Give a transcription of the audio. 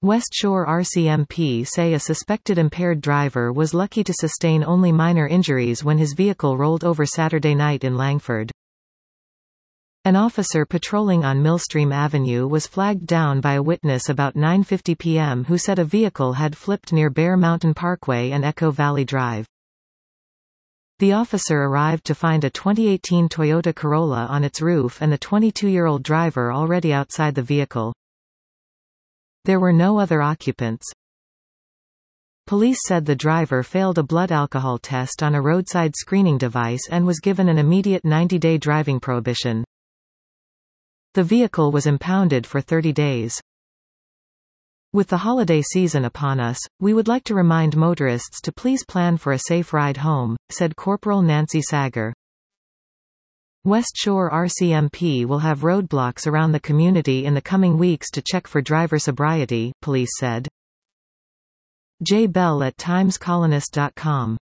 West Shore RCMP say a suspected impaired driver was lucky to sustain only minor injuries when his vehicle rolled over Saturday night in Langford. An officer patrolling on Millstream Avenue was flagged down by a witness about 9:50 p.m. who said a vehicle had flipped near Bear Mountain Parkway and Echo Valley Drive. The officer arrived to find a 2018 Toyota Corolla on its roof and the 22-year-old driver already outside the vehicle. There were no other occupants. Police said the driver failed a blood alcohol test on a roadside screening device and was given an immediate 90-day driving prohibition. The vehicle was impounded for 30 days. With the holiday season upon us, we would like to remind motorists to please plan for a safe ride home, said Corporal Nancy Sager. West Shore RCMP will have roadblocks around the community in the coming weeks to check for driver sobriety, police said. Jay Bell at TimesColonist.com